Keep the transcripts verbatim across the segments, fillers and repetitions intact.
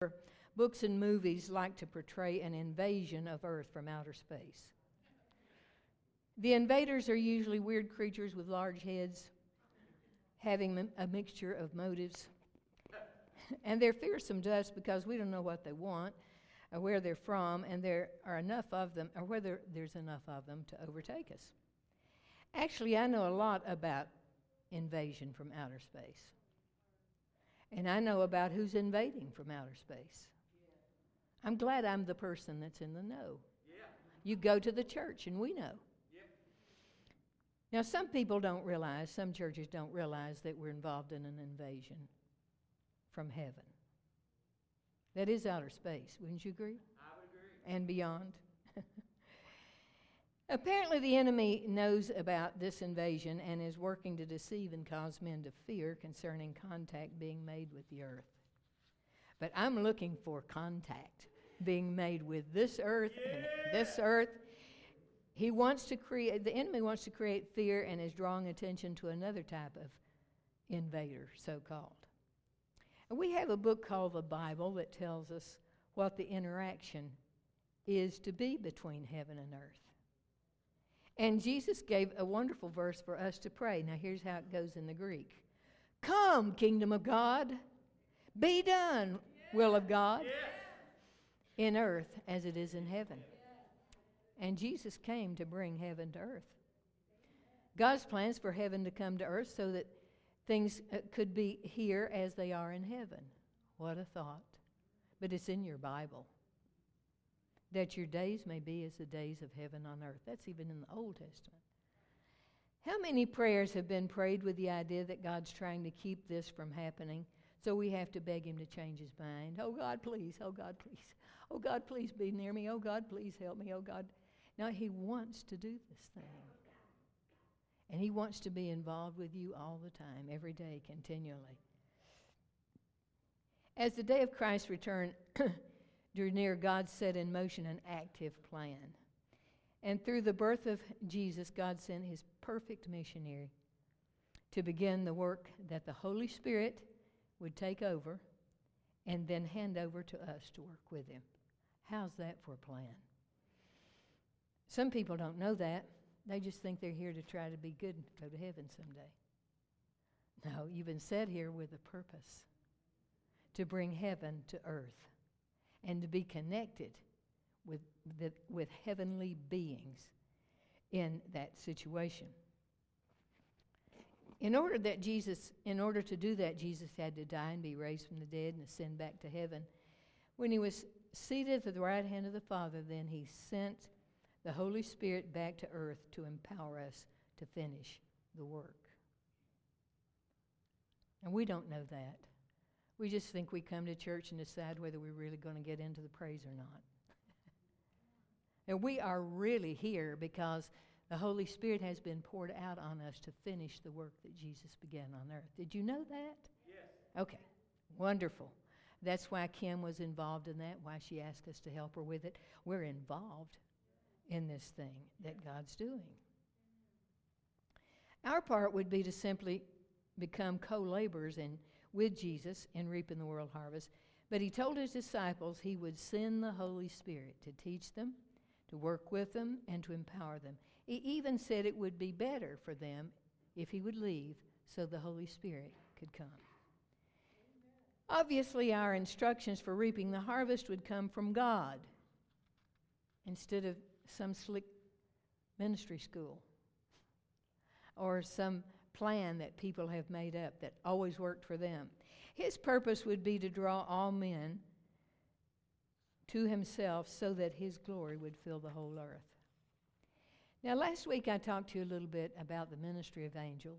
Books and movies like to portray an invasion of Earth from outer space. The invaders are usually weird creatures with large heads, having a mixture of motives. And they're fearsome to us because we don't know what they want or where they're from, and there are enough of them, or whether there's enough of them to overtake us. Actually, I know a lot about invasion from outer space. And I know about who's invading from outer space. I'm glad I'm the person that's in the know. Yeah. You go to the church and we know. Yep. Now, some people don't realize, some churches don't realize that we're involved in an invasion from heaven. That is outer space, wouldn't you agree? I would agree. And beyond. Apparently, the enemy knows about this invasion and is working to deceive and cause men to fear concerning contact being made with the earth. But I'm looking for contact being made with this earth yeah. and this earth. He wants to create, the enemy wants to create fear and is drawing attention to another type of invader, so-called. And we have a book called the Bible that tells us what the interaction is to be between heaven and earth. And Jesus gave a wonderful verse for us to pray. Now here's how it goes in the Greek. Come, kingdom of God, be done, will of God, in earth as it is in heaven. And Jesus came to bring heaven to earth. God's plans for heaven to come to earth so that things uh, could be here as they are in heaven. What a thought. But it's in your Bible. That your days may be as the days of heaven on earth. That's even in the Old Testament. How many prayers have been prayed with the idea that God's trying to keep this from happening, so we have to beg him to change his mind? Oh, God, please. Oh, God, please. Oh, God, please be near me. Oh, God, please help me. Oh, God. Now, he wants to do this thing. And he wants to be involved with you all the time, every day, continually. As the day of Christ's return drew near, God set in motion an active plan. And through the birth of Jesus, God sent his perfect missionary to begin the work that the Holy Spirit would take over and then hand over to us to work with him. How's that for a plan? Some people don't know that. They just think they're here to try to be good and go to heaven someday. No, you've been set here with a purpose, to bring heaven to earth and to be connected with the, with heavenly beings in that situation. In order that Jesus, in order to do that, Jesus had to die and be raised from the dead and ascend back to heaven. When he was seated at the right hand of the Father, then he sent the Holy Spirit back to earth to empower us to finish the work. And we don't know that. We just think we come to church and decide whether we're really going to get into the praise or not. And we are really here because the Holy Spirit has been poured out on us to finish the work that Jesus began on earth. Did you know that? Yes. Okay, wonderful. That's why Kim was involved in that, why she asked us to help her with it. We're involved in this thing that God's doing. Our part would be to simply become co-laborers in, with Jesus in reaping the world harvest. But he told his disciples he would send the Holy Spirit to teach them, to work with them, and to empower them. He even said it would be better for them if he would leave so the Holy Spirit could come. Obviously, our instructions for reaping the harvest would come from God instead of some slick ministry school or some plan that people have made up that always worked for them. His purpose would be to draw all men to himself so that his glory would fill the whole earth. Now, last week I talked to you a little bit about the ministry of angels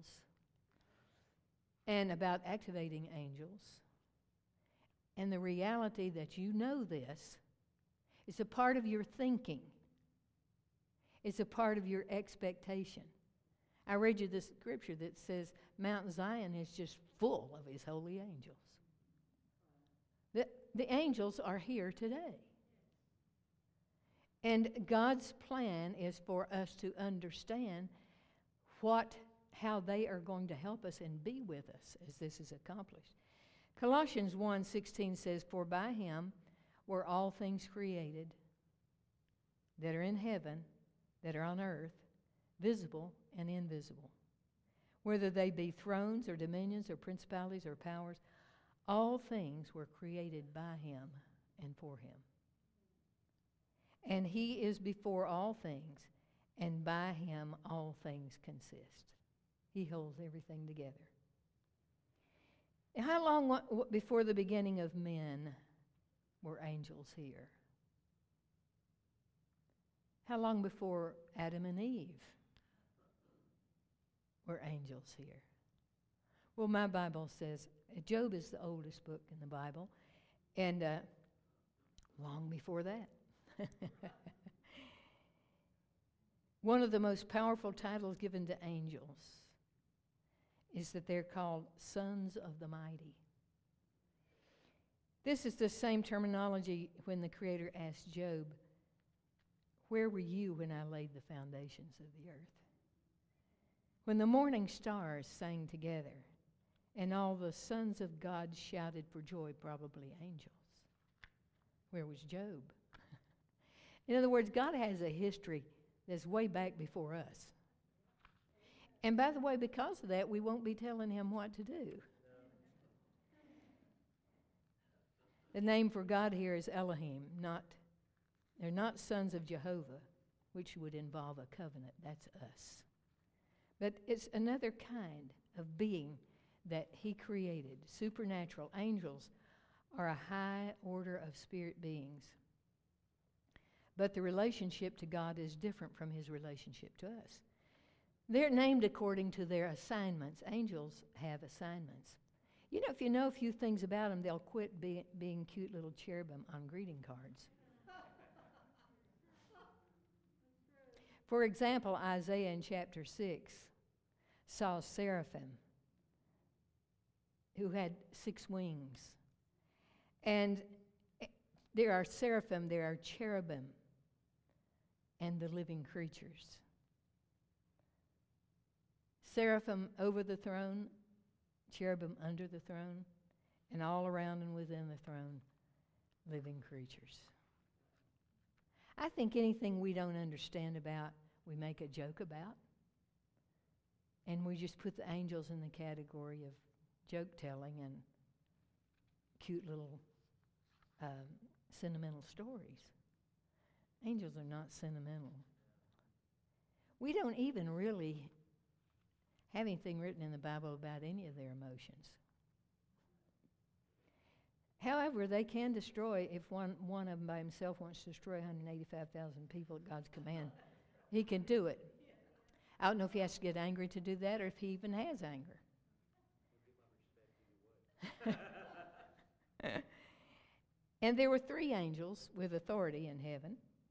and about activating angels and the reality that you know this is a part of your thinking. It's a part of your expectation. I read you this scripture that says Mount Zion is just full of his holy angels. The, the angels are here today. And God's plan is for us to understand what, how they are going to help us and be with us as this is accomplished. Colossians one sixteen says, "For by him were all things created that are in heaven, that are on earth, visible and invisible. Whether they be thrones or dominions or principalities or powers, all things were created by him and for him. And he is before all things, and by him all things consist." He holds everything together. How long wa- w- before the beginning of men were angels here? How long before Adam and Eve were angels here? Well, my Bible says, Job is the oldest book in the Bible, and uh, long before that. One of the most powerful titles given to angels is that they're called sons of the mighty. This is the same terminology when the Creator asked Job, "Where were you when I laid the foundations of the earth?" When the morning stars sang together and all the sons of God shouted for joy, probably angels, where was Job? In other words, God has a history that's way back before us. And by the way, because of that, we won't be telling him what to do. The name for God here is Elohim. Not, they're not sons of Jehovah, which would involve a covenant. That's us. But it's another kind of being that he created, supernatural. Angels are a high order of spirit beings. But the relationship to God is different from his relationship to us. They're named according to their assignments. Angels have assignments. You know, if you know a few things about them, they'll quit be, being cute little cherubim on greeting cards. For example, Isaiah in chapter six saw seraphim who had six wings. And there are seraphim, there are cherubim, and the living creatures. Seraphim over the throne, cherubim under the throne, and all around and within the throne, living creatures. I think anything we don't understand about, we make a joke about. And we just put the angels in the category of joke telling and cute little um, sentimental stories. Angels are not sentimental. We don't even really have anything written in the Bible about any of their emotions. However, they can destroy, if one, one of them by himself wants to destroy one hundred eighty-five thousand people at God's command, he can do it. I don't know if he has to get angry to do that or if he even has anger. And there were three angels with authority in heaven.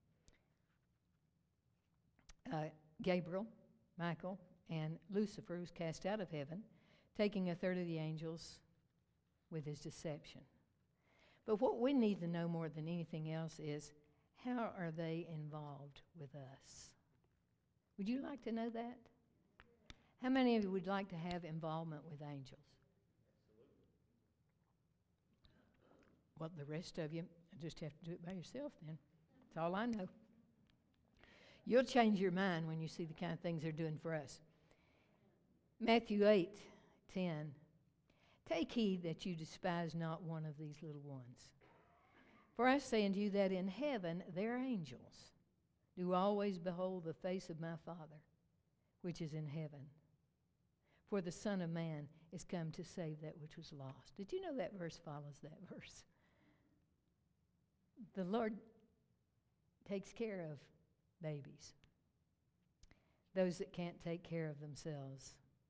Uh, Gabriel, Michael, and Lucifer was cast out of heaven, taking a third of the angels with his deception. But what we need to know more than anything else is, how are they involved with us? Would you like to know that? How many of you would like to have involvement with angels? Well, the rest of you just have to do it by yourself then. That's all I know. You'll change your mind when you see the kind of things they're doing for us. Matthew eight ten. "Take heed that you despise not one of these little ones. For I say unto you that in heaven their angels do always behold the face of my Father, which is in heaven. For the Son of Man is come to save that which was lost." Did you know that verse follows that verse? The Lord takes care of babies, those that can't take care of themselves.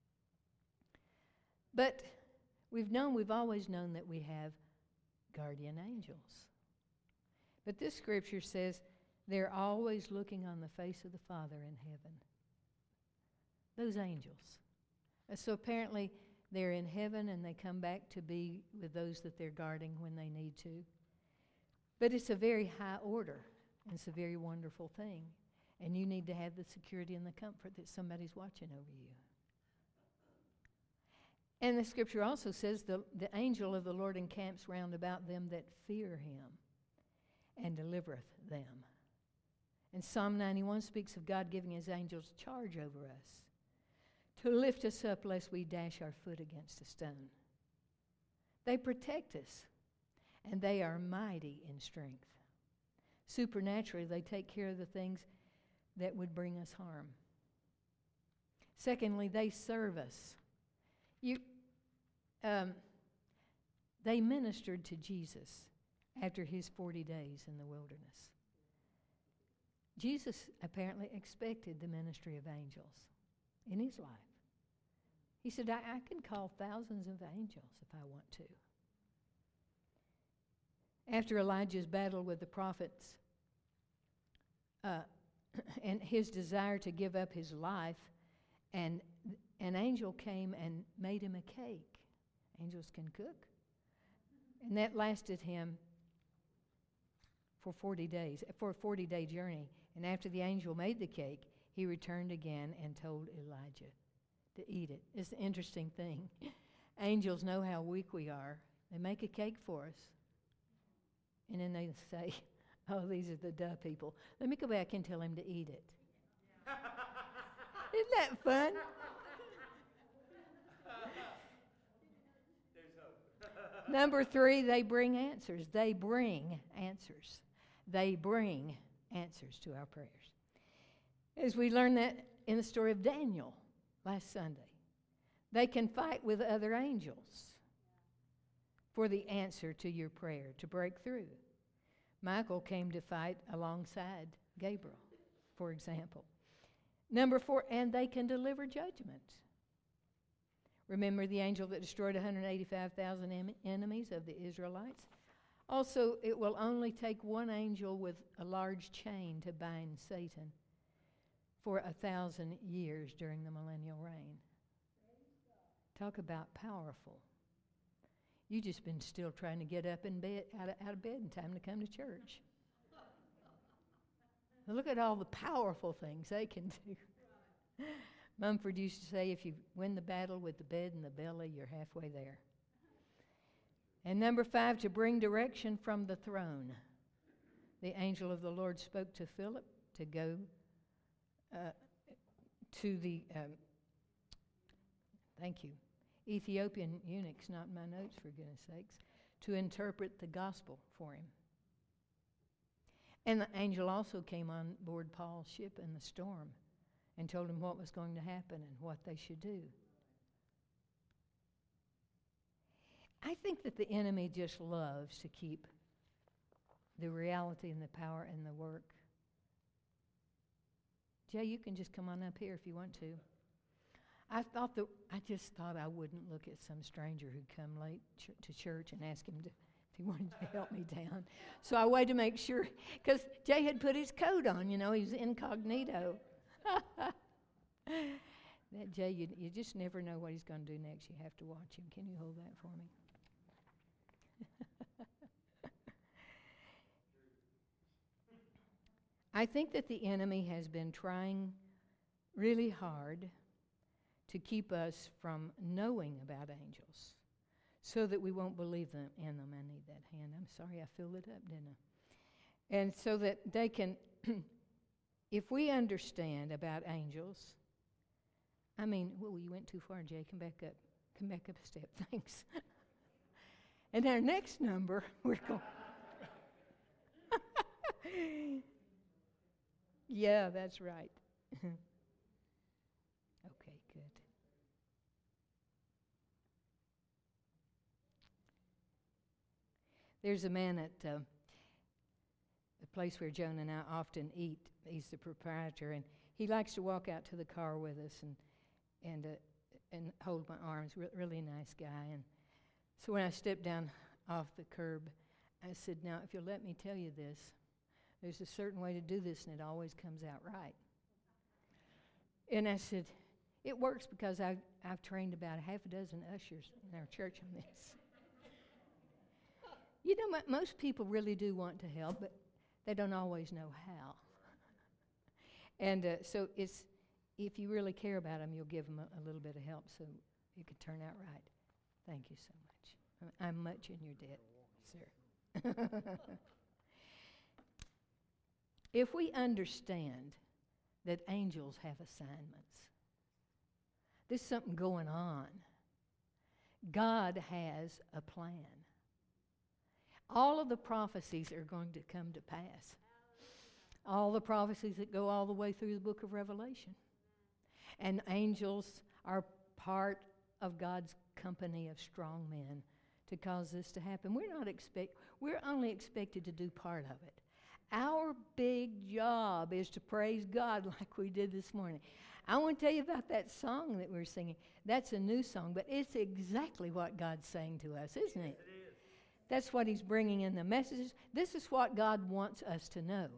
But we've known, we've always known that we have guardian angels. But this scripture says they're always looking on the face of the Father in heaven. Those angels. Uh, so apparently they're in heaven and they come back to be with those that they're guarding when they need to. But it's a very high order, and it's a very wonderful thing. And you need to have the security and the comfort that somebody's watching over you. And the scripture also says the, the angel of the Lord encamps round about them that fear him and delivereth them. And Psalm ninety-one speaks of God giving his angels charge over us to lift us up lest we dash our foot against a stone. They protect us, and they are mighty in strength. Supernaturally, they take care of the things that would bring us harm. Secondly, they serve us. You, um, they ministered to Jesus after his forty days in the wilderness. Jesus apparently expected the ministry of angels in his life. He said, I, I can call thousands of angels if I want to. After Elijah's battle with the prophets uh, and his desire to give up his life, and an angel came and made him a cake. Angels can cook. And that lasted him for forty days, for a forty-day journey. And after the angel made the cake, he returned again and told Elijah to eat it. It's an interesting thing. Angels know how weak we are. They make a cake for us. And then they say, oh, these are the duh people. Let me go back and tell him to eat it. Isn't that fun? Number three, they bring answers. They bring answers. They bring answers to our prayers. As we learned that in the story of Daniel last Sunday, they can fight with other angels for the answer to your prayer, to break through. Michael came to fight alongside Gabriel, for example. Number four, and they can deliver judgment. Remember the angel that destroyed one hundred eighty-five thousand em- enemies of the Israelites? Also, it will only take one angel with a large chain to bind Satan for a thousand years during the millennial reign. Talk about powerful. You just been still trying to get up in bed, out of, out of bed in time to come to church. Look at all the powerful things they can do. Mumford used to say, if you win the battle with the bed in the belly, you're halfway there. And number five, to bring direction from the throne. The angel of the Lord spoke to Philip to go uh, to the, um, thank you, Ethiopian eunuchs, not in my notes for goodness sakes, to interpret the gospel for him. And the angel also came on board Paul's ship in the storm and told him what was going to happen and what they should do. I think that the enemy just loves to keep the reality and the power and the work. Jay, you can just come on up here if you want to. I thought that I just thought I wouldn't look at some stranger who'd come late ch- to church and ask him to, if he wanted to help me down. So I waited to make sure, because Jay had put his coat on, you know, he was incognito. That Jay, you, you just never know what he's going to do next. You have to watch him. Can you hold that for me? I think that the enemy has been trying really hard to keep us from knowing about angels so that we won't believe them in them. I need that hand. I'm sorry, I filled it up, didn't I? And so that they can, if we understand about angels, I mean, whoa, you went too far, Jay. Come back up. Come back up a step. Thanks. And our next number, we're going. Yeah, that's right. Okay, good. There's a man at uh, the place where Joan and I often eat. He's the proprietor, and he likes to walk out to the car with us and and uh, and hold my arms. Re- really nice guy. And so when I stepped down off the curb, I said, "Now, if you'll let me tell you this, there's a certain way to do this, and it always comes out right." And I said, "It works because I've, I've trained about a half a dozen ushers in our church on this." You know, m- most people really do want to help, but they don't always know how. And uh, so it's, if you really care about them, you'll give them a, a little bit of help. So it could turn out right. Thank you so much. I'm much in your debt, sir. If we understand that angels have assignments, there's something going on. God has a plan. All of the prophecies are going to come to pass. All the prophecies that go all the way through the book of Revelation. And angels are part of God's company of strong men to cause this to happen. We're not expect we're only expected to do part of it. Our big job is to praise God like we did this morning. I want to tell you about that song that we're singing. That's a new song, but it's exactly what God's saying to us, isn't it? It is. That's what He's bringing in the messages. This is what God wants us to know.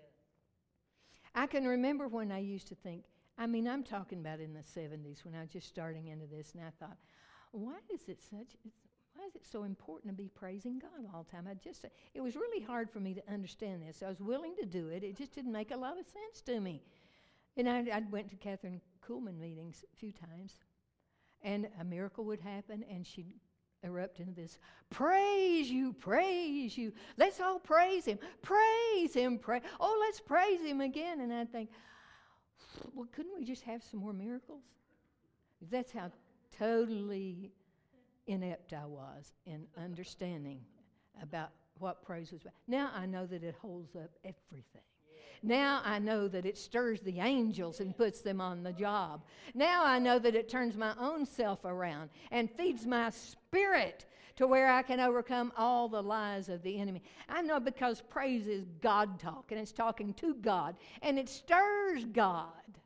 I can remember when I used to think, I mean, I'm talking about in the seventies when I was just starting into this, and I thought, why is it such, why is it so important to be praising God all the time? I just, it was really hard for me to understand this. I was willing to do it. It just didn't make a lot of sense to me. And I, I went to Catherine Kuhlman meetings a few times, and a miracle would happen, and she'd erupt into this, praise you, praise you. Let's all praise Him. Praise Him, pray. Oh, let's praise Him again. And I'd think, well, couldn't we just have some more miracles? That's how totally inept I was in understanding about what praise was about. Now I know that it holds up everything. Now I know that it stirs the angels and puts them on the job. Now I know that it turns my own self around and feeds my spirit to where I can overcome all the lies of the enemy. I know because praise is God talk, and it's talking to God, and it stirs God.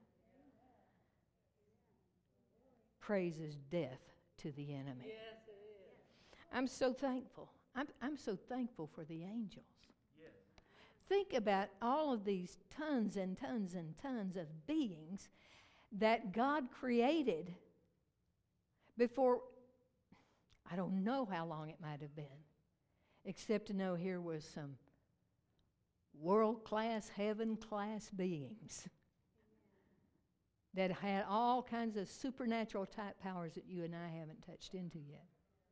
Praise is death to the enemy. Yes, it is. I'm so thankful. I'm, I'm so thankful for the angels. Yes. Think about all of these tons and tons and tons of beings that God created before, I don't know how long it might have been, except to know here was some world-class, heaven-class beings that had all kinds of supernatural type powers that you and I haven't touched into yet.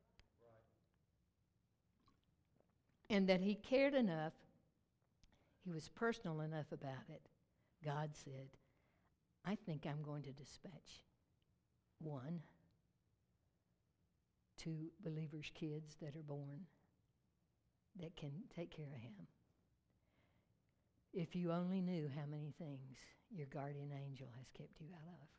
Right. And that He cared enough, He was personal enough about it. God said, I think I'm going to dispatch one, two believers' kids that are born that can take care of him. If you only knew how many things your guardian angel has kept you out of.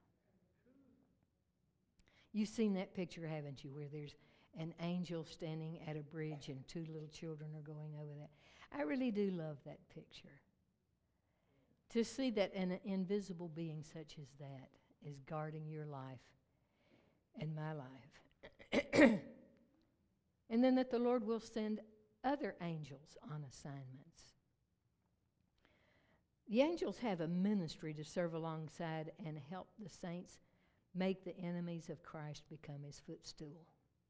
You've seen that picture, haven't you, where there's an angel standing at a bridge and two little children are going over that. I really do love that picture. To see that an invisible being such as that is guarding your life and my life. And then that the Lord will send other angels on assignments. The angels have a ministry to serve alongside and help the saints make the enemies of Christ become His footstool.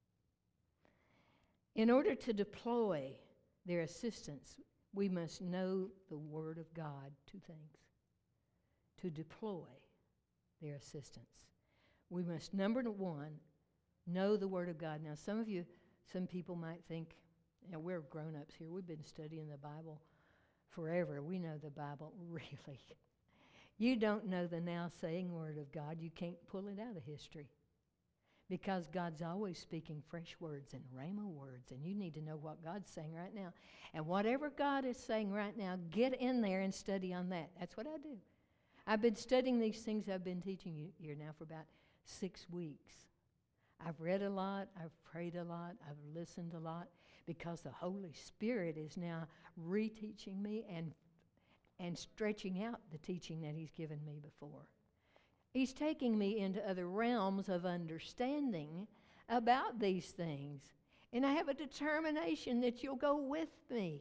In order to deploy their assistance, we must know the Word of God. Two things. To deploy their assistance, we must, number one, know the Word of God. Now, some of you, some people might think, you know, we're grown-ups here. We've been studying the Bible forever. We know the Bible really. You don't know the now saying Word of God. You can't pull it out of history. Because God's always speaking fresh words and rhema words, and you need to know what God's saying right now. And whatever God is saying right now, get in there and study on that. That's what I do. I've been studying these things I've been teaching you here now for about six weeks. I've read a lot, I've prayed a lot, I've listened a lot, because the Holy Spirit is now reteaching me and, and stretching out the teaching that He's given me before. He's taking me into other realms of understanding about these things. And I have a determination that you'll go with me.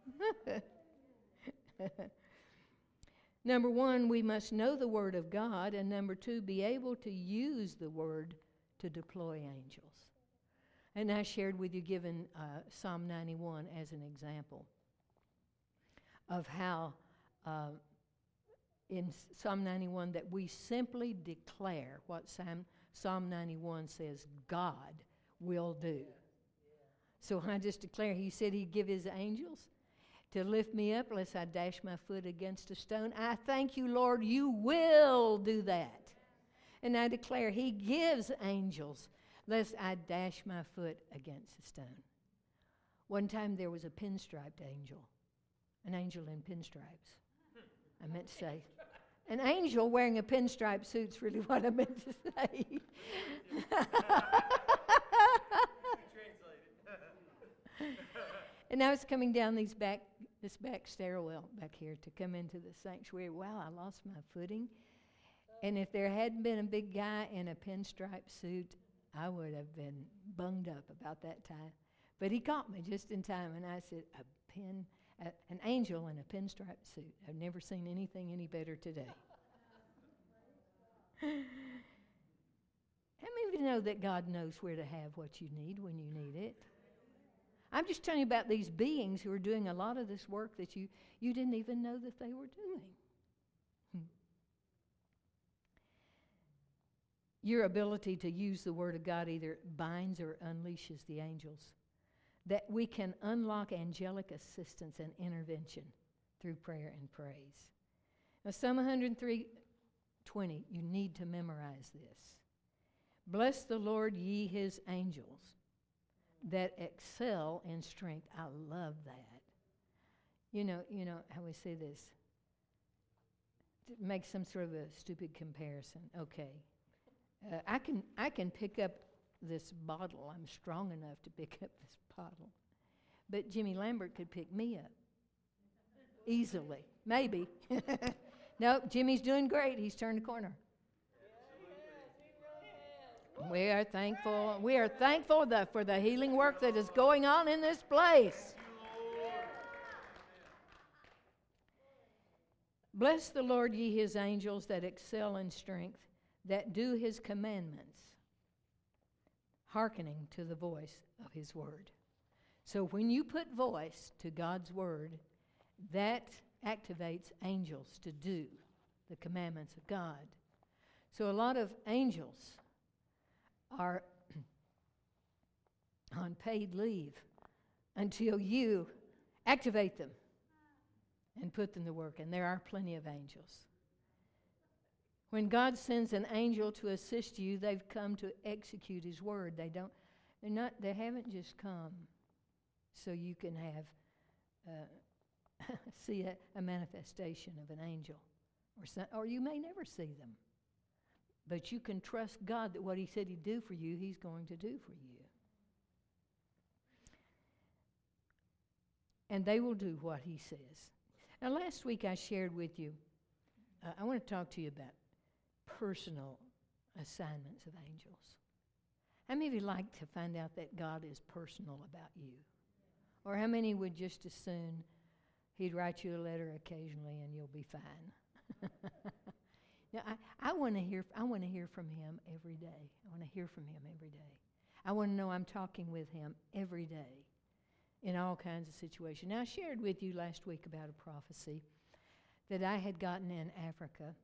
Number one, we must know the Word of God. And number two, be able to use the Word to deploy angels. And I shared with you, given uh, Psalm ninety-one as an example of how uh, in Psalm ninety-one that we simply declare what Psalm, Psalm ninety-one says God will do. So I just declare, he said he'd give his angels to lift me up lest I dash my foot against a stone. I thank you, Lord, you will do that. And I declare he gives angels lest I dash my foot against a stone. One time there was a pinstriped angel, an angel in pinstripes. I meant to say, an angel wearing a pinstripe suit's really what I meant to say. And I was coming down these back, this back stairwell back here to come into the sanctuary. Wow, I lost my footing. And if there hadn't been a big guy in a pinstripe suit, I would have been bunged up about that time. But he caught me just in time, and I said, a pin, a, an angel in a pinstripe suit. I've never seen anything any better today. How many of you know that God knows where to have what you need when you need it? I'm just telling you about these beings who are doing a lot of this work that you, you didn't even know that they were doing. Hmm. Your ability to use the Word of God either binds or unleashes the angels. That we can unlock angelic assistance and intervention through prayer and praise. Now, Psalm one oh three twenty, you need to memorize this. Bless the Lord, ye his angels, that excel in strength. I love that. You know, you know how we say this. To make some sort of a stupid comparison. Okay. Uh, I can I can pick up this bottle. I'm strong enough to pick up this bottle. But Jimmy Lambert could pick me up easily. Maybe. Nope, Jimmy's doing great. He's turned the corner. We are thankful. We are thankful the, for the healing work that is going on in this place. Bless the Lord, ye his angels that excel in strength, that do his commandments, hearkening to the voice of his word. So when you put voice to God's word, that activates angels to do the commandments of God. So a lot of angels are on paid leave until you activate them and put them to work. And there are plenty of angels. When God sends an angel to assist you, they've come to execute his word. They don't, they're not, they haven't just come so you can have, uh, see a, a manifestation of an angel. Or, some, or you may never see them. But you can trust God that what he said he'd do for you, he's going to do for you. And they will do what he says. Now, last week I shared with you, uh, I want to talk to you about personal assignments of angels. How many of you like to find out that God is personal about you? Or how many would just as soon he'd write you a letter occasionally and you'll be fine? Now, I, I want to hear I want to hear from him every day. I want to hear from him every day. I want to know I'm talking with him every day in all kinds of situations. Now, I shared with you last week about a prophecy that I had gotten in Africa.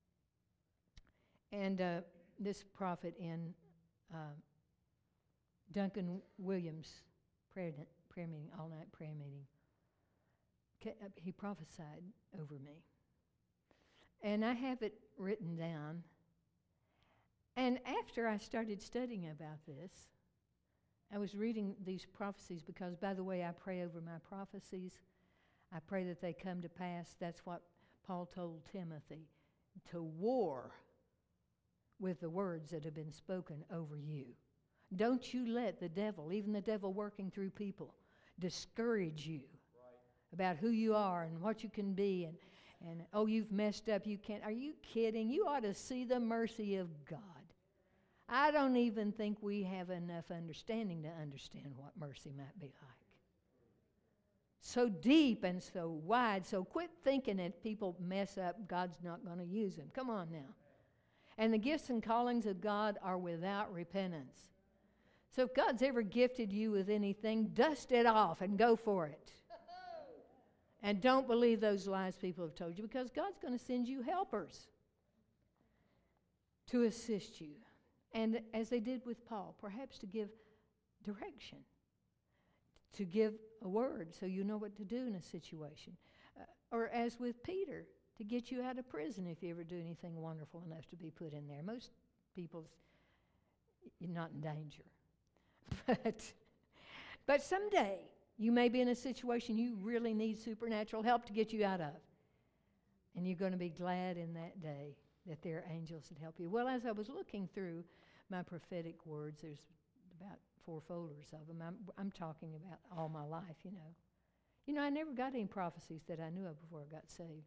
And uh, this prophet in uh, Duncan Williams' prayer, prayer meeting, all-night prayer meeting, ca- uh, he prophesied over me. And I have it written down. And after I started studying about this, I was reading these prophecies because, by the way, I pray over my prophecies. I pray that they come to pass. That's what Paul told Timothy, to war with the words that have been spoken over you. Don't you let the devil, even the devil working through people, discourage you right. about who you are and what you can be and And, oh, you've messed up, you can't. Are you kidding? You ought to see the mercy of God. I don't even think we have enough understanding to understand what mercy might be like. So deep and so wide. So quit thinking that people mess up, God's not going to use them. Come on now. And the gifts and callings of God are without repentance. So if God's ever gifted you with anything, dust it off and go for it. And don't believe those lies people have told you, because God's going to send you helpers to assist you. And as they did with Paul, perhaps to give direction, to give a word so you know what to do in a situation. Uh, or as with Peter, to get you out of prison if you ever do anything wonderful enough to be put in there. Most people, you're not in danger. but, but someday, you may be in a situation you really need supernatural help to get you out of. And you're going to be glad in that day that there are angels that help you. Well, as I was looking through my prophetic words, there's about four folders of them. I'm, I'm talking about all my life, you know. You know, I never got any prophecies that I knew of before I got saved.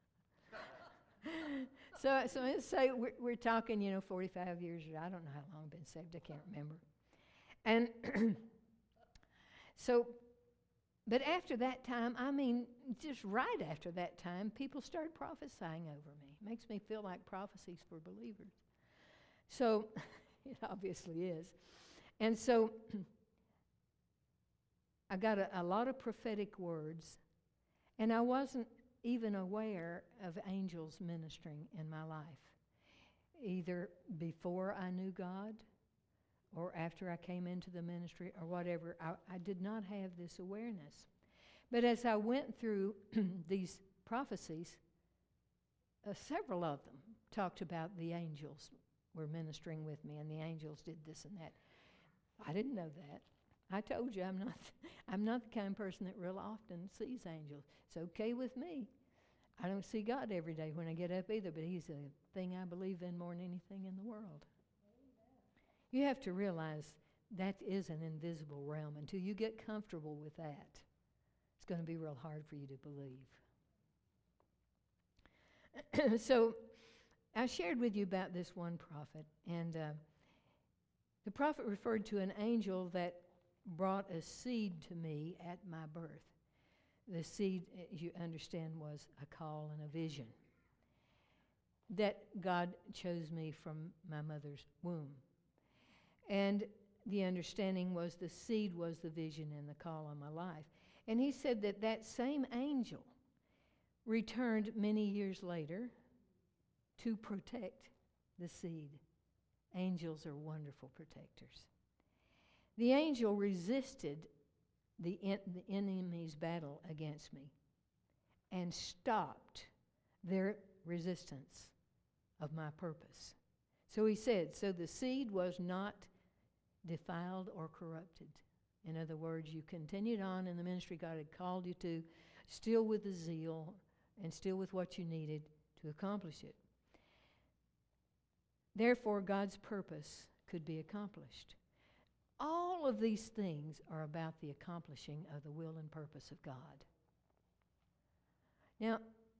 so, so let's say we're, we're talking, you know, forty-five years. I don't know how long I've been saved. I can't remember. And so, but after that time, I mean, just right after that time, people started prophesying over me. It makes me feel like prophecies for believers. So, it obviously is. And so, I got a, a lot of prophetic words, and I wasn't even aware of angels ministering in my life, either before I knew God or after I came into the ministry or whatever. I, I did not have this awareness. But as I went through these prophecies, uh, several of them talked about the angels were ministering with me, and the angels did this and that. I didn't know that. I told you I'm not I'm not the kind of person that real often sees angels. It's okay with me. I don't see God every day when I get up either, but He's a thing I believe in more than anything in the world. You have to realize that is an invisible realm. Until you get comfortable with that, it's going to be real hard for you to believe. So I shared with you about this one prophet, and uh, the prophet referred to an angel that brought a seed to me at my birth. The seed, as you understand, was a call and a vision that God chose me from my mother's womb. And the understanding was the seed was the vision and the call on my life. And he said that that same angel returned many years later to protect the seed. Angels are wonderful protectors. The angel resisted the, en- the enemy's battle against me and stopped their resistance of my purpose. So he said, so the seed was not defiled or corrupted. In other words, you continued on in the ministry God had called you to, still with the zeal and still with what you needed to accomplish it. Therefore, God's purpose could be accomplished. All of these things are about the accomplishing of the will and purpose of God. Now,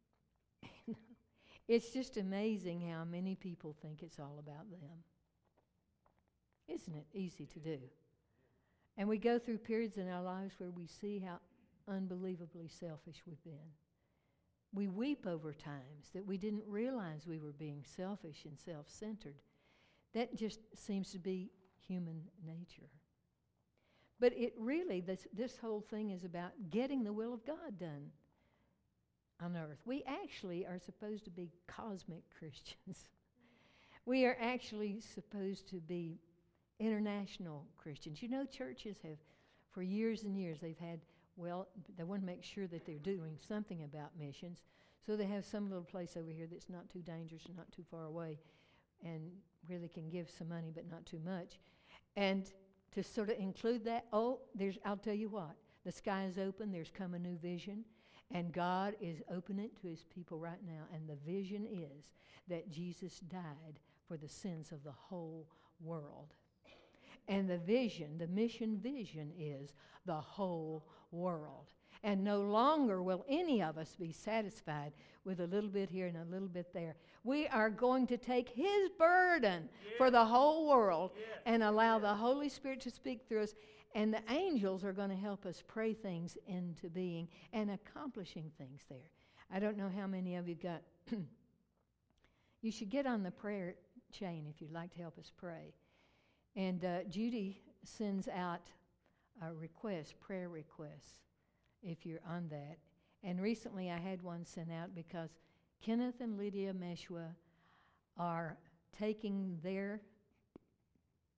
it's just amazing how many people think it's all about them. Isn't it easy to do? And we go through periods in our lives where we see how unbelievably selfish we've been. We weep over times that we didn't realize we were being selfish and self-centered. That just seems to be human nature. But it really, this, this whole thing is about getting the will of God done on earth. We actually are supposed to be cosmic Christians. We are actually supposed to be international Christians. You know, churches have, for years and years, they've had, well, they want to make sure that they're doing something about missions, so they have some little place over here that's not too dangerous and not too far away, and where they can give some money but not too much. And to sort of include that, oh, there's, I'll tell you what, the sky is open, there's come a new vision, and God is opening it to His people right now, and the vision is that Jesus died for the sins of the whole world. And the vision, the mission vision is the whole world. And no longer will any of us be satisfied with a little bit here and a little bit there. We are going to take His burden yes. for the whole world yes. and allow yes. the Holy Spirit to speak through us. And the angels are going to help us pray things into being and accomplishing things there. I don't know how many of you got. You should get on the prayer chain if you'd like to help us pray. And uh, Judy sends out a request, prayer requests, if you're on that. And recently I had one sent out because Kenneth and Lydia Meshwa are taking their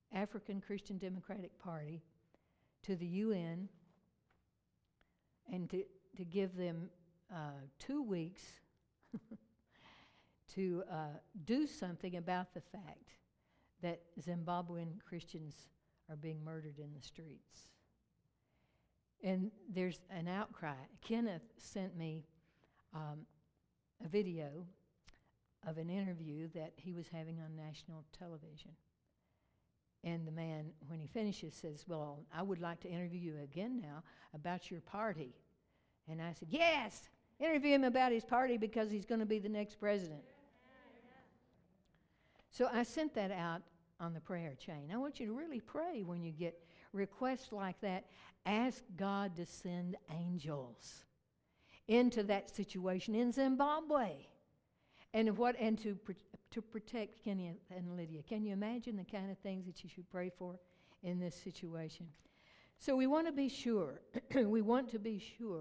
African Christian Democratic Party to the U N and to, to give them uh, two weeks to uh, do something about the fact that Zimbabwean Christians are being murdered in the streets. And there's an outcry. Kenneth sent me um, a video of an interview that he was having on national television. And the man, when he finishes, says, well, I would like to interview you again now about your party. And I said, yes, interview him about his party because he's going to be the next president. So I sent that out on the prayer chain. I want you to really pray when you get requests like that. Ask God to send angels into that situation in Zimbabwe. And what and to to protect Kenny and Lydia. Can you imagine the kind of things that you should pray for in this situation? So we want to be sure, we want to be sure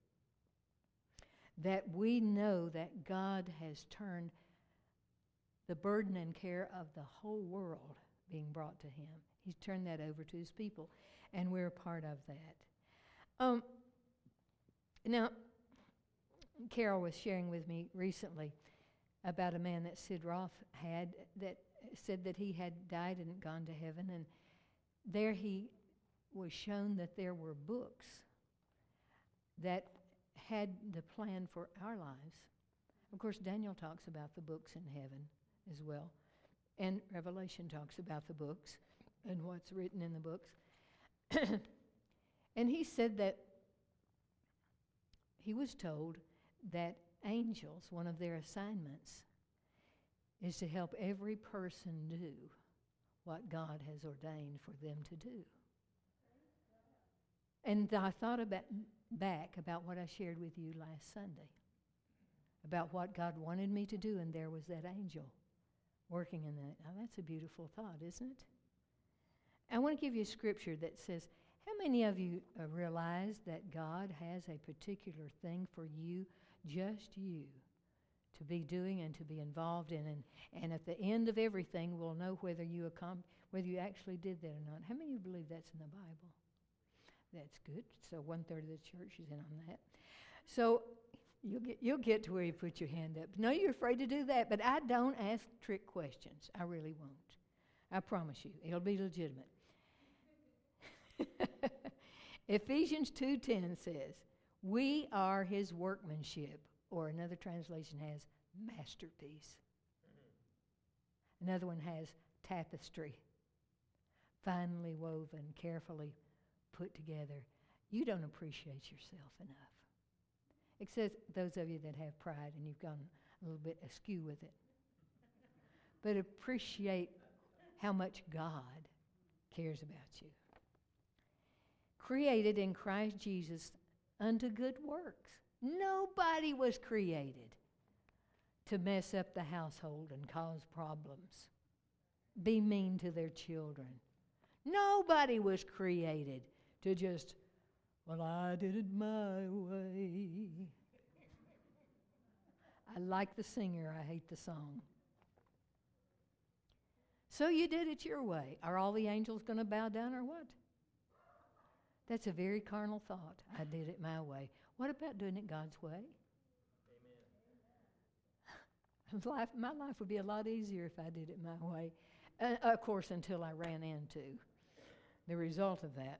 that we know that God has turned the burden and care of the whole world being brought to him. He's turned that over to his people, and we're a part of that. Um, now, Carol was sharing with me recently about a man that Sid Roth had that said that he had died and gone to heaven, and there he was shown that there were books that had the plan for our lives. Of course, Daniel talks about the books in heaven as well, and Revelation talks about the books and what's written in the books. And he said that he was told that angels, one of their assignments is to help every person do what God has ordained for them to do. And I thought about back about what I shared with you last Sunday, about what God wanted me to do, and there was that angel working in that. Now that's a beautiful thought, isn't it? I want to give you a scripture that says, how many of you uh, realize that God has a particular thing for you, just you, to be doing and to be involved in, and, and at the end of everything, we'll know whether you accom- whether you actually did that or not. How many of you believe that's in the Bible? That's good. So one third of the church is in on that. So you'll get you'll get to where you put your hand up. No, you're afraid to do that, but I don't ask trick questions. I really won't. I promise you, it'll be legitimate. Ephesians two ten says, we are his workmanship, or another translation has masterpiece. Another one has tapestry, finely woven, carefully put together. You don't appreciate yourself enough. Except those of you that have pride and you've gone a little bit askew with it. But appreciate how much God cares about you. Created in Christ Jesus unto good works. Nobody was created to mess up the household and cause problems, be mean to their children. Nobody was created to just, well, I did it my way. I like the singer, I hate the song. So you did it your way. Are all the angels going to bow down or what? That's a very carnal thought. I did it my way. What about doing it God's way? Amen. life, my life would be a lot easier if I did it my way. Uh, of course, until I ran into the result of that.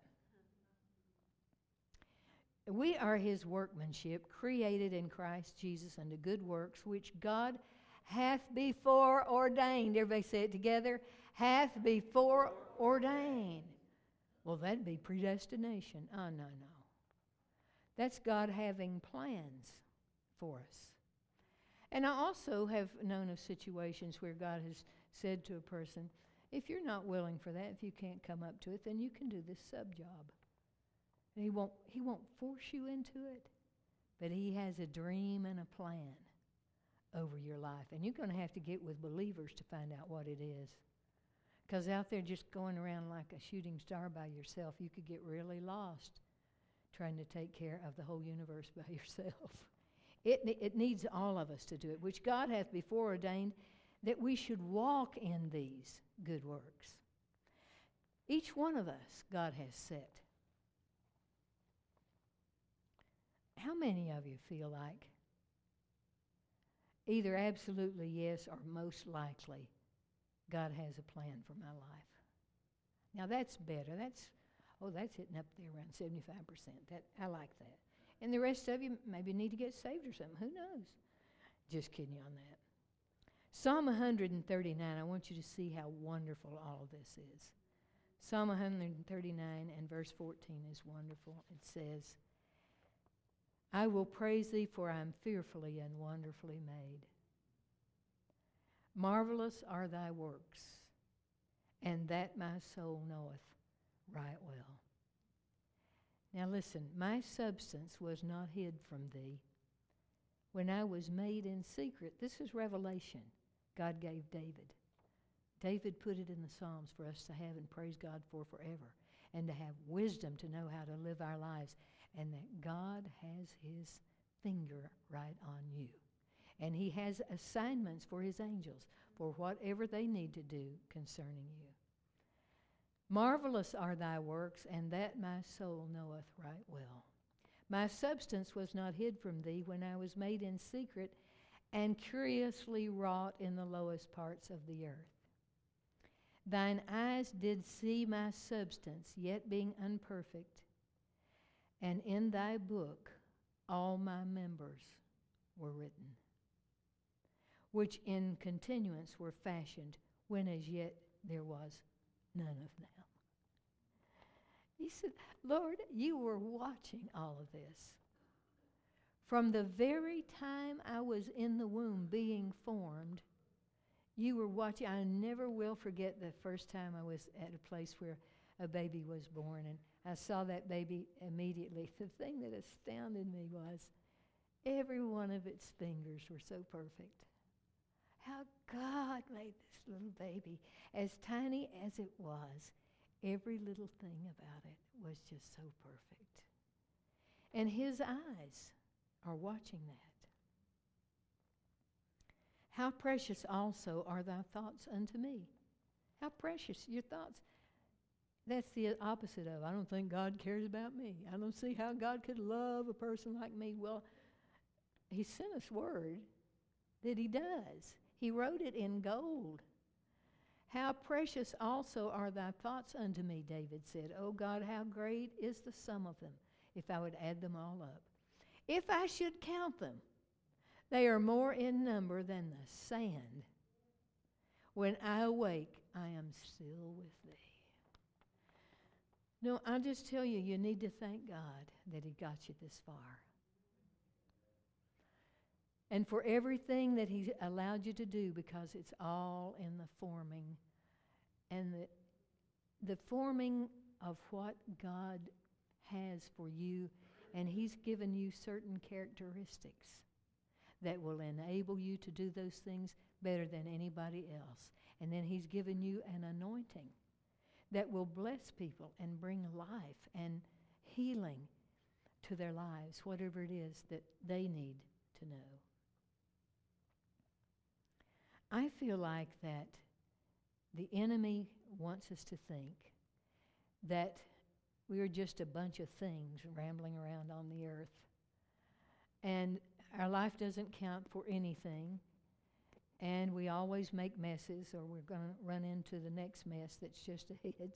We are his workmanship, created in Christ Jesus unto good works, which God hath before ordained. Everybody say it together. Hath before ordained. Well, that'd be predestination. Oh, no, no. That's God having plans for us. And I also have known of situations where God has said to a person, if you're not willing for that, if you can't come up to it, then you can do this sub job. And he won't, he won't force you into it, but he has a dream and a plan over your life. And you're going to have to get with believers to find out what it is. Because out there just going around like a shooting star by yourself, you could get really lost trying to take care of the whole universe by yourself. It, it needs all of us to do it, which God hath before ordained that we should walk in these good works. Each one of us, God has set. How many of you feel like either absolutely yes or most likely God has a plan for my life? Now that's better. That's, oh, that's hitting up there around seventy-five percent. That, I like that. And the rest of you maybe need to get saved or something. Who knows? Just kidding you on that. Psalm one thirty-nine, I want you to see how wonderful all of this is. Psalm one thirty-nine and verse fourteen is wonderful. It says, I will praise thee, for I am fearfully and wonderfully made. Marvelous are thy works, and that my soul knoweth right well. Now listen, my substance was not hid from thee when I was made in secret. This is revelation God gave David. David put it in the Psalms for us to have and praise God for forever, and to have wisdom to know how to live our lives, and that God has his finger right on you. And he has assignments for his angels for whatever they need to do concerning you. Marvelous are thy works, and that my soul knoweth right well. My substance was not hid from thee when I was made in secret and curiously wrought in the lowest parts of the earth. Thine eyes did see my substance, yet being unperfect, and in thy book all my members were written, which in continuance were fashioned, when as yet there was none of them. He said, Lord, you were watching all of this. From the very time I was in the womb being formed, you were watching. I never will forget the first time I was at a place where a baby was born, and I saw that baby immediately. The thing that astounded me was every one of its fingers were so perfect. How God made this little baby, as tiny as it was, every little thing about it was just so perfect. And his eyes are watching that. How precious also are thy thoughts unto me. How precious your thoughts. That's the opposite of, I don't think God cares about me. I don't see how God could love a person like me. Well, he sent us word that he does. He wrote it in gold. How precious also are thy thoughts unto me, David said. O God, how great is the sum of them, if I would add them all up. If I should count them, they are more in number than the sand. When I awake, I am still with thee. No, I'll just tell you, you need to thank God that he got you this far. And for everything that he allowed you to do, because it's all in the forming. And the, the forming of what God has for you, and he's given you certain characteristics that will enable you to do those things better than anybody else. And then he's given you an anointing that will bless people and bring life and healing to their lives, whatever it is that they need to know. I feel like that the enemy wants us to think that we are just a bunch of things rambling around on the earth, and our life doesn't count for anything, and we always make messes, or we're going to run into the next mess that's just ahead.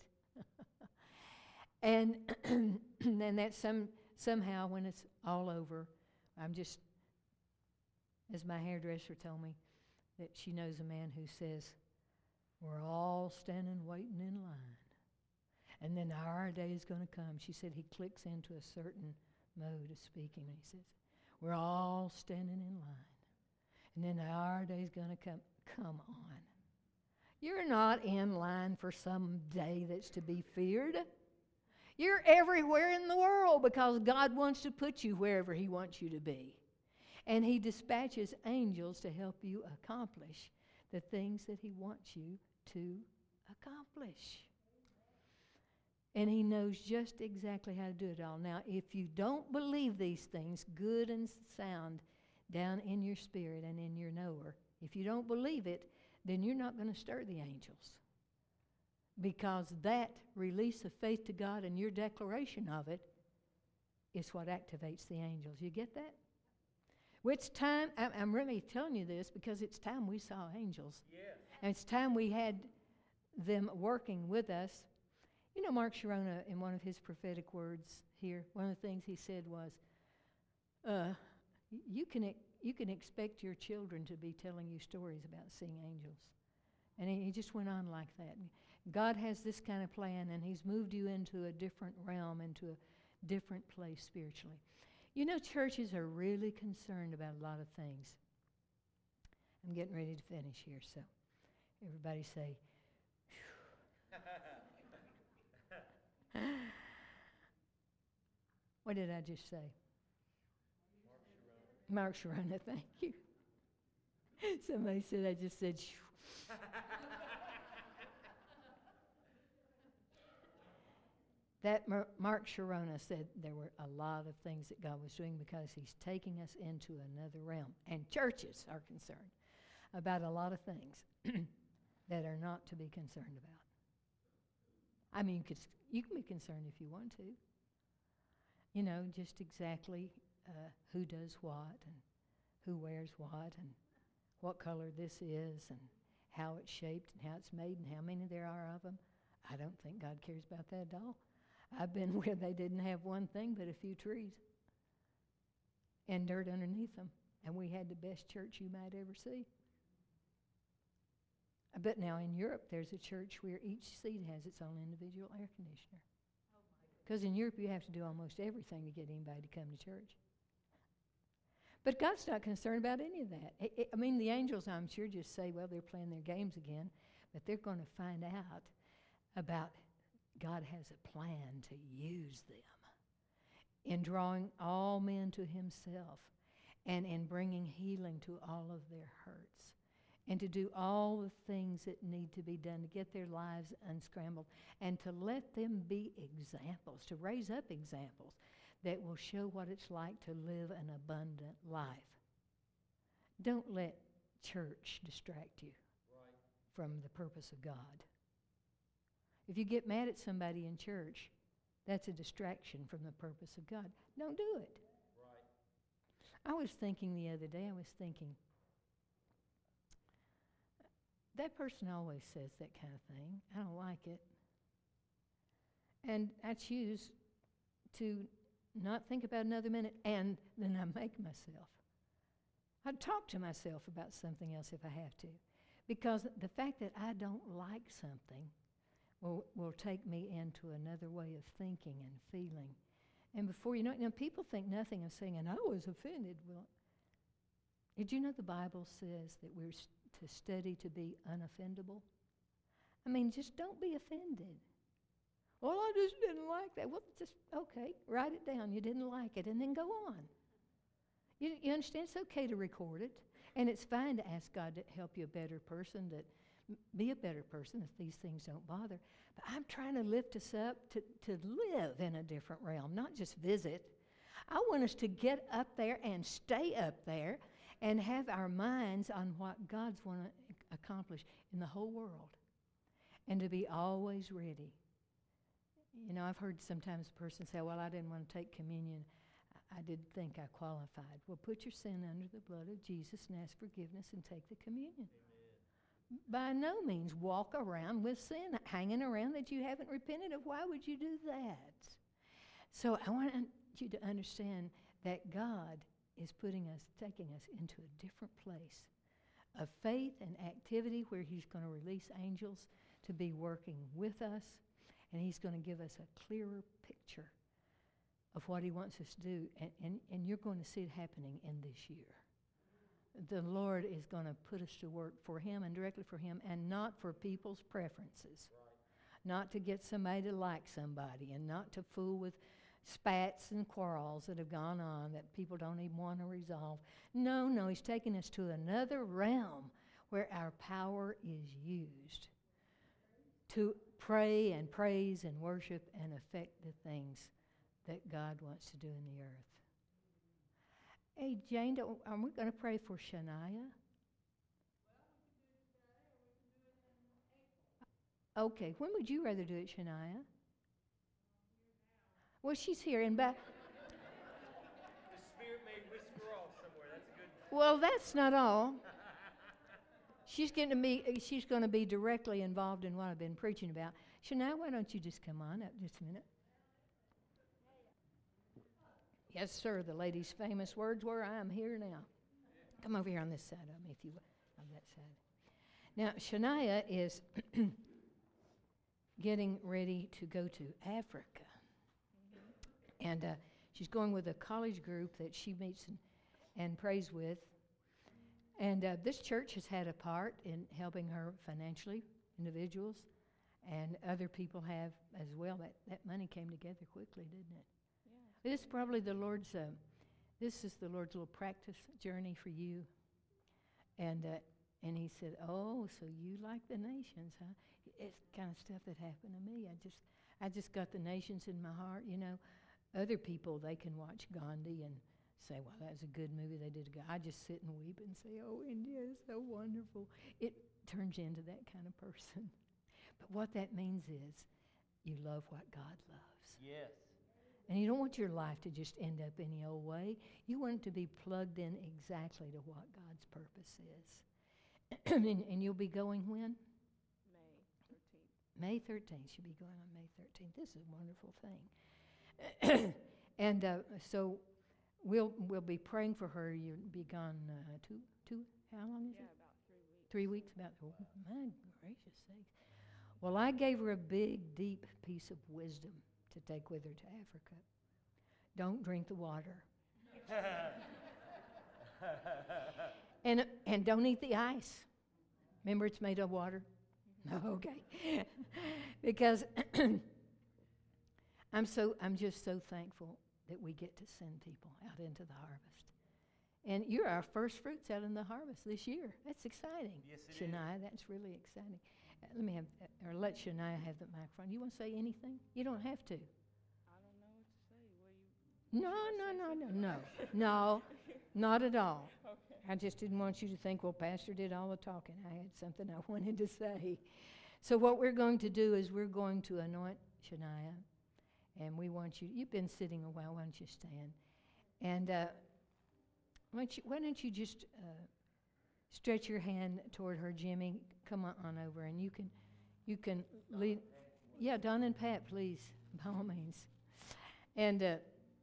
and then that some somehow when it's all over, I'm just, as my hairdresser told me, that she knows a man who says, we're all standing waiting in line. And then our day is going to come. She said he clicks into a certain mode of speaking. And he says, we're all standing in line. And then our day is going to come. Come on. You're not in line for some day that's to be feared. You're everywhere in the world because God wants to put you wherever he wants you to be. And he dispatches angels to help you accomplish the things that he wants you to accomplish. And he knows just exactly how to do it all. Now, if you don't believe these things, good and sound, down in your spirit and in your knower, if you don't believe it, then you're not going to stir the angels. Because that release of faith to God and your declaration of it is what activates the angels. You get that? Well, it's time, I, I'm really telling you this because it's time we saw angels. Yes. And it's time we had them working with us. You know, Mark Sharona, in one of his prophetic words here, one of the things he said was, uh, you can e- you can expect your children to be telling you stories about seeing angels. And he, he just went on like that. God has this kind of plan, and he's moved you into a different realm, into a different place spiritually. You know, churches are really concerned about a lot of things. I'm getting ready to finish here, so everybody say, what did I just say? Mark Sharona. Mark Sharona, thank you. Somebody said I just said, shoo. That Mar- Mark Sharona said there were a lot of things that God was doing because he's taking us into another realm. And churches are concerned about a lot of things that are not to be concerned about. I mean, you, could, you can be concerned if you want to. You know, just exactly uh, who does what and who wears what and what color this is and how it's shaped and how it's made and how many there are of them. I don't think God cares about that at all. I've been where they didn't have one thing but a few trees and dirt underneath them, and we had the best church you might ever see. But now in Europe, there's a church where each seat has its own individual air conditioner. Because in Europe, you have to do almost everything to get anybody to come to church. But God's not concerned about any of that. I, I mean, the angels, I'm sure, just say, well, they're playing their games again, but they're going to find out about God has a plan to use them in drawing all men to himself and in bringing healing to all of their hurts and to do all the things that need to be done to get their lives unscrambled and to let them be examples, to raise up examples that will show what it's like to live an abundant life. Don't let church distract you Right. from the purpose of God. If you get mad at somebody in church, that's a distraction from the purpose of God. Don't do it. Right. I was thinking the other day, I was thinking, that person always says that kind of thing. I don't like it. And I choose to not think about another minute, and then I make myself. I talk to myself about something else if I have to. Because the fact that I don't like something will, will take me into another way of thinking and feeling. And before you know it, you know, people think nothing of saying, and I was offended. Well, did you know the Bible says that we're st- to study to be unoffendable? I mean, just don't be offended. Well, I just didn't like that. Well, just, okay, write it down. You didn't like it, and then go on. You, you understand? It's okay to record it, and it's fine to ask God to help you a better person, to m- be a better person if these things don't bother. But I'm trying to lift us up to, to live in a different realm, not just visit. I want us to get up there and stay up there and have our minds on what God's want to accomplish in the whole world, and to be always ready. You know, I've heard sometimes a person say, well, I didn't want to take communion. I didn't think I qualified. Well, put your sin under the blood of Jesus and ask forgiveness and take the communion. Amen. By no means walk around with sin hanging around that you haven't repented of. Why would you do that? So I want you to understand that God is putting us, taking us into a different place of faith and activity where he's going to release angels to be working with us, and he's going to give us a clearer picture of what he wants us to do, and, and, and you're going to see it happening in this year. The Lord is going to put us to work for him and directly for him, and not for people's preferences. Right. Not to get somebody to like somebody, and not to fool with spats and quarrels that have gone on that people don't even want to resolve. No, no, he's taking us to another realm where our power is used to pray and praise and worship and affect the things that God wants to do in the earth. Hey, Jane, don't, are we going to pray for Shania? Okay, when would you rather do it, Shania? Well, she's here, and back. The Spirit may whisper off somewhere. That's a good. Well, that's not all. She's going to be. She's going to be directly involved in what I've been preaching about. Shania, why don't you just come on up just a minute? Yes, sir. The lady's famous words were, "I am here now." Come over here on this side of me, if you will, on that side. Now, Shania is getting ready to go to Africa. And uh, she's going with a college group that she meets and, and prays with. And uh, this church has had a part in helping her financially, individuals, and other people have as well. That, that money came together quickly, didn't it? Yeah. This is probably the Lord's, uh, this is the Lord's little practice journey for you. And uh, and he said, oh, so you like the nations, huh? It's the kind of stuff that happened to me. I just, I just got the nations in my heart, you know. Other people, they can watch Gandhi and say, well, that was a good movie they did. I just sit and weep and say, oh, India is so wonderful. It turns you into that kind of person. But what that means is you love what God loves. Yes. And you don't want your life to just end up any old way. You want it to be plugged in exactly to what God's purpose is. and, and you'll be going when? May thirteenth. May thirteenth. She'll be going on May thirteenth. This is a wonderful thing. and uh, so we'll we'll be praying for her. You'll be gone uh, two two. How long is yeah, it? about three Three weeks. weeks. About oh, my gracious sakes. Well, I gave her a big, deep piece of wisdom to take with her to Africa. Don't drink the water. and and don't eat the ice. Remember, it's made of water. Okay. Because I'm so I'm just so thankful that we get to send people out into the harvest. And you're our first fruits out in the harvest this year. That's exciting. Yes, it Shania, is. that's really exciting. Uh, let me have, uh, or let Shania have the microphone. You want to say anything? You don't have to. I don't know what to say. Will you? No, no, no, no, no, no, not at all. Okay. I just didn't want you to think, well, Pastor did all the talking. I had something I wanted to say. So what we're going to do is we're going to anoint Shania, and we want you, you've been sitting a while, why don't you stand? And uh, why, don't you, why don't you just uh, stretch your hand toward her, Jimmy? Come on, on over, and you can, you can lead. Yeah, Don and Pat, please, by all means. And uh,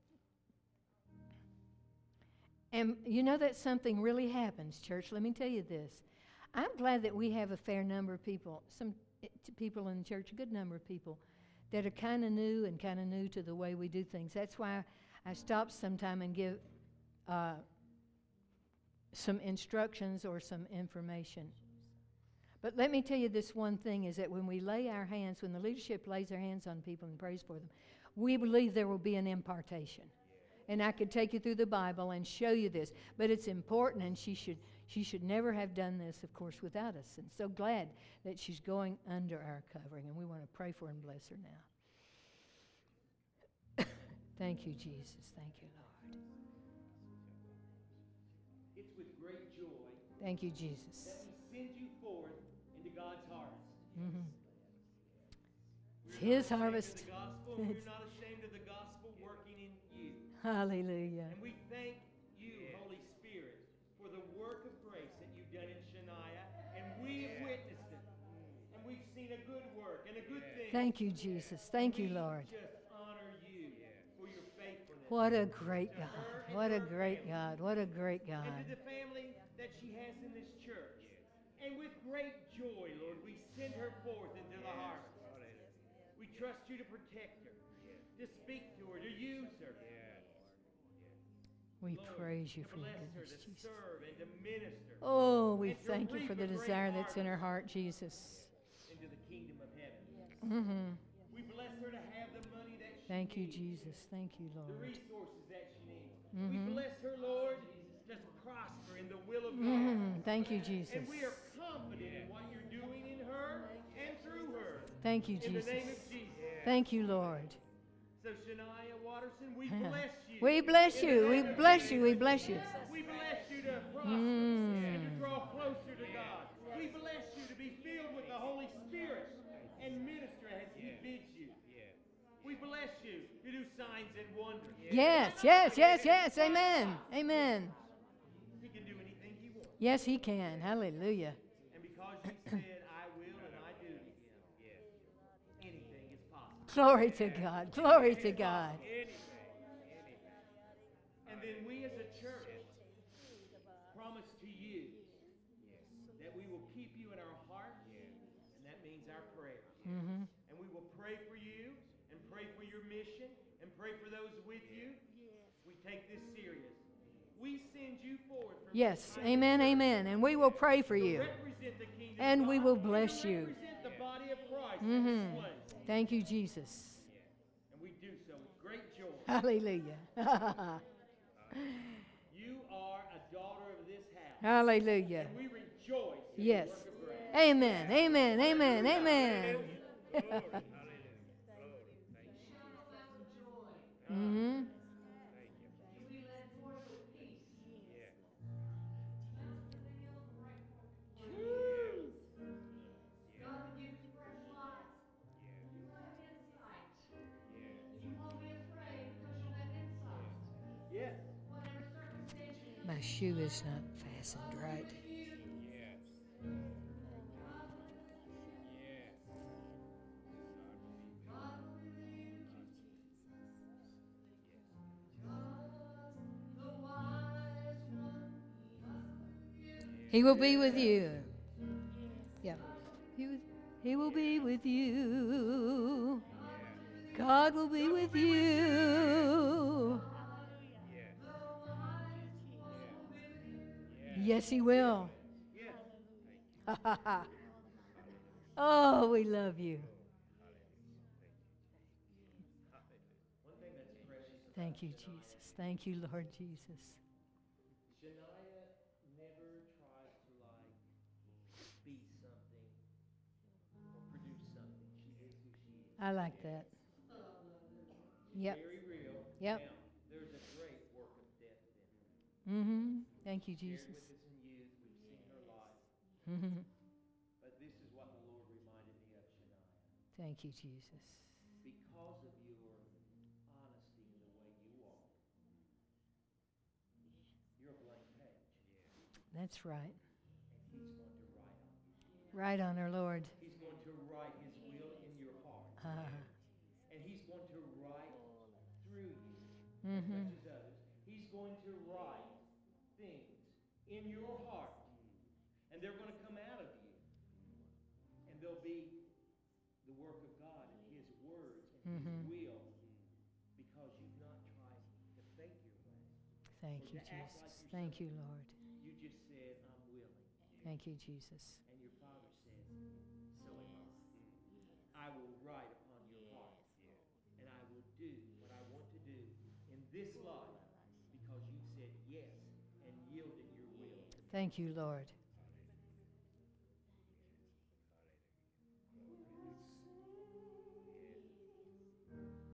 and you know that something really happens, church. Let me tell you this. I'm glad that we have a fair number of people, some uh, people in the church, a good number of people, that are kind of new and kind of new to the way we do things. That's why I stop sometime and give uh, some instructions or some information. But let me tell you this one thing, is that when we lay our hands, when the leadership lays their hands on people and prays for them, we believe there will be an impartation. And I could take you through the Bible and show you this. But it's important, and she should she should never have done this, of course, without us. And so glad that she's going under our covering, and we want to pray for and bless her now. Thank you, Jesus. Thank you, Lord. It's with great joy Thank you, Jesus. that we send you forth into God's harvest. Mm-hmm. It's We're His not ashamed harvest. Of the gospel, and we're not ashamed of the gospel working in you. Hallelujah. And we thank you, Holy Spirit, for the work of grace that you've done in Shania, and we've witnessed it. And we've seen a good work and a good thing. Thank you, Jesus. Thank you, We Lord. just honor you for your faithfulness. What a great to God. her and What a her great family. God. What a great And God. to the family that she has in this church. And with great joy, Lord, we send her forth into the harvest. We trust you to protect her, to speak to her, to use her. We Lord, praise you to for your bless her, goodness, to Jesus. serve and to minister Oh, we and to thank you reap for a the great desire that's in her harvest. heart, Jesus. into the kingdom of heaven. Mm-hmm. We bless her to have the money that she Thank you, needs, Jesus. Thank you, the Lord. resources that she needs. Mhm. We bless her, Lord, to prosper in the will of God. Mm-hmm. Thank you, Jesus. And we are confident in what you're doing in her and through her. Thank you, In the Jesus. name of Jesus. Thank you, Lord. So Shania Watterson, we bless you. We bless In the you. We name of bless Jesus. you. We bless you. We bless you to prosper Mm. and to draw closer to God. We bless you to be filled with the Holy Spirit and we bless you to do signs and wonders. Yes, yes, yes, yes. Amen. Amen. He can do anything he wants. Yes, he can. Hallelujah. And because you said, I will and I do to him, anything is possible. Glory to God. Glory to God. And then we as a church promise to you that we will keep you in our heart, and that means our prayers. Mm-hmm. And we will pray for you and pray for your mission and pray for those with you. We take this serious. We send you forward from Yes. this time Amen. to Amen. And we will pray for to you. represent the kingdom And of we God will and to bless you. represent the body of Christ in Mm-hmm. this place. Thank you, Jesus. And we do so with great joy. Hallelujah. You are a daughter of this house. Hallelujah. And we rejoice in Yes. the work of grace. Amen. Amen. Amen. Amen. Mm-hmm. Yes. My shoe is not fastened right. He will be with you. Yeah. He, was, he will be with you. God will be with you. Yes, he will. Oh, we love you. Thank you, Jesus. Thank you, Lord Jesus. Shania never tries to like be something or produce something. She is who she is. I like that. Yep. Very real. Yep. Now, there's a great work of depth in her. Mm-hmm. Thank you, Shared Jesus. with us in youth. We've seen her life. Mm-hmm. But this is what the Lord reminded me of, Shania. Thank you, Jesus. Because of your honesty in the way you are, you're a blank page. That's right. And he's going to write on you. Right on her, Lord. He's going to write his will in your heart. Uh, And he's going to write through you mm-hmm. as much as others. He's going to write things in your heart. And they're going to come out of you. And they'll be the work of God and his words and Mm-hmm. his will. Because you've not tried to fake your way. Thank Or you, to act like Jesus. you're Thank you, something. Lord. You just said, I'm willing. Thank you, Jesus. And your Father says, so am I. I will write upon your heart. And I will do what I want to do in this life because you said yes and yielded your will. Thank you, Lord.